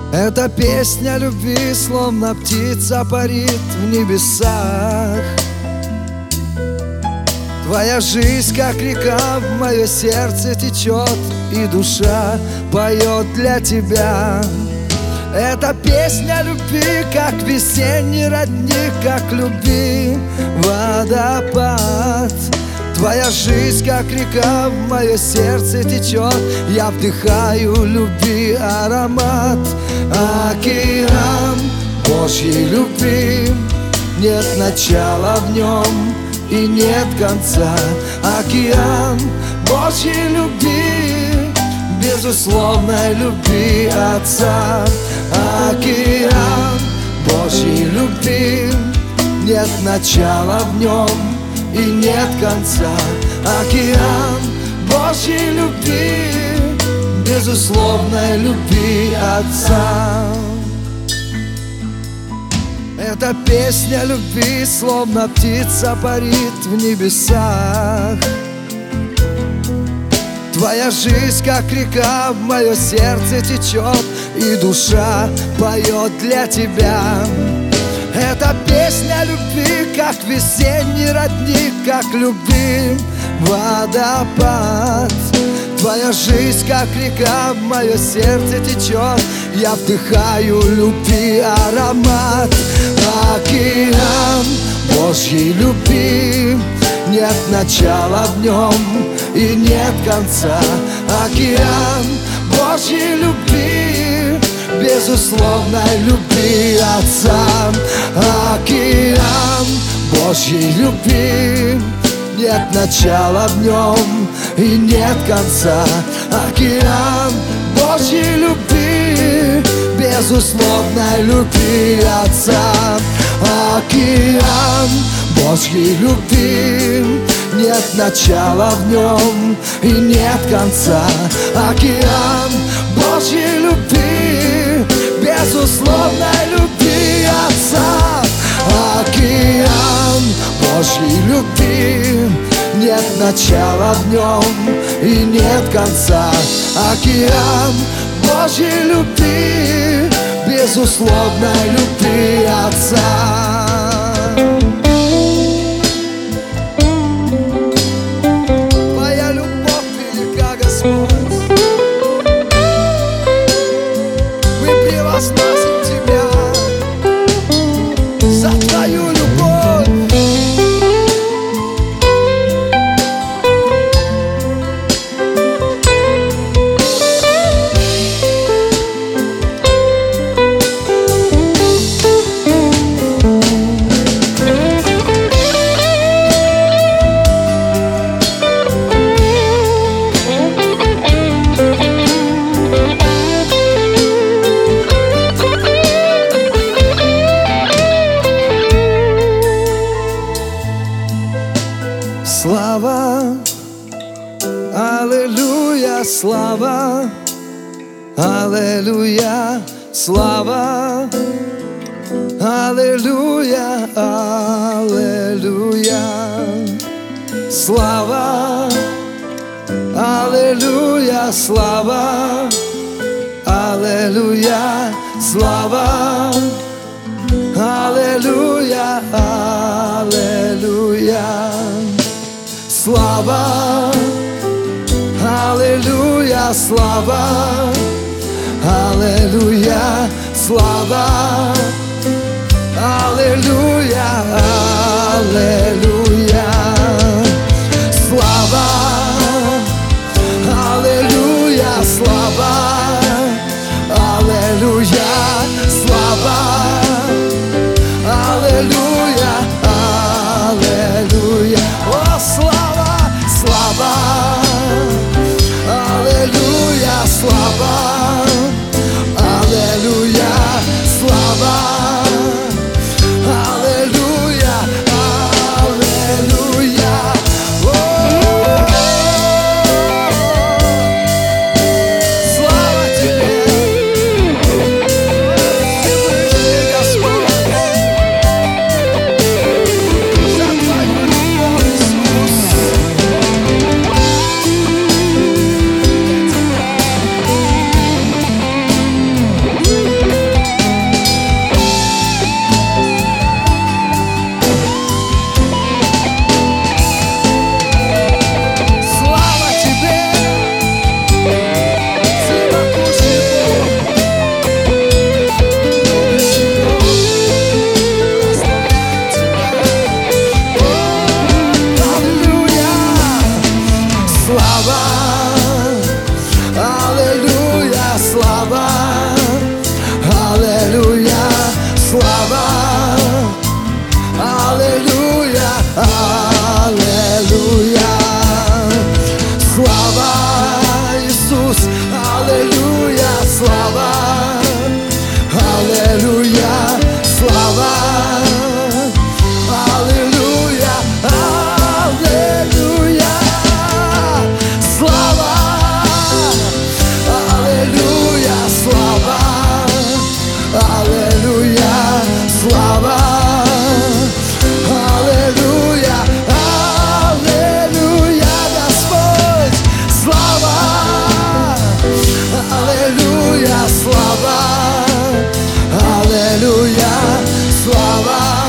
Эта песня любви, словно птица, парит в небесах. Твоя жизнь, как река, в мое сердце течет, и душа поет для тебя. Эта песня любви, как весенний родник, как любви водопад. Твоя жизнь, как река, в мое сердце течет, я вдыхаю любви аромат. Океан Божьей любви, нет начала в нем и нет конца. Океан Божьей любви, безусловной любви Отца. Океан Божьей любви, нет начала в нем и нет конца. Океан Божьей любви, безусловной любви Отца. Эта песня любви, словно птица, парит в небесах. Твоя жизнь, как река, в мое сердце течет, и душа поет для тебя. Эта песня любви, как весенний родник, как любви водопад. Твоя жизнь, как река, в мое сердце течет, я вдыхаю любви аромат. Океан Божьей любви, нет начала в нем и нет конца. Океан Божьей любви, безусловной любви Отца. Океан Божьей любви, нет начала в нем и нет конца. Океан Божьей любви, безусловной любви Отца. Океан Божьей любви, нет начала в нем и нет конца. Океан Божьей любви, безусловной любви Отца. Океан Божьей любви, нет начала в нем и нет конца. Океан Божьей любви, безусловной любви Отца. Твоя любовь велика, Господь, мы превозносим Тебя за Твою любовь. Слава, аллилуйя, слава, аллилуйя, слава, аллилуйя, аллилуйя, слава, аллилуйя, слава, аллилуйя, слава, аллилуйя, аллилуйя. Слава, аллилуйя, слава, аллилуйя, слава, аллилуйя, аллилуйя. Слава, аллилуйя, слава, аллилуйя, слава, аллилуйя, аллилуйя. О, слава, слава, аллилуйя, слава, аллилуйя, слава, аллилуйя, аллилуйя. Слава. Иисус. Аллилуйя, слава, аллилуйя, слава, аллилуйя, аллилуйя, слава, аллилуйя, слава, аллилуйя, слава, аллилуйя, аллилуйя, Господь, слава, аллилуйя, слава, аллилуйя, слава.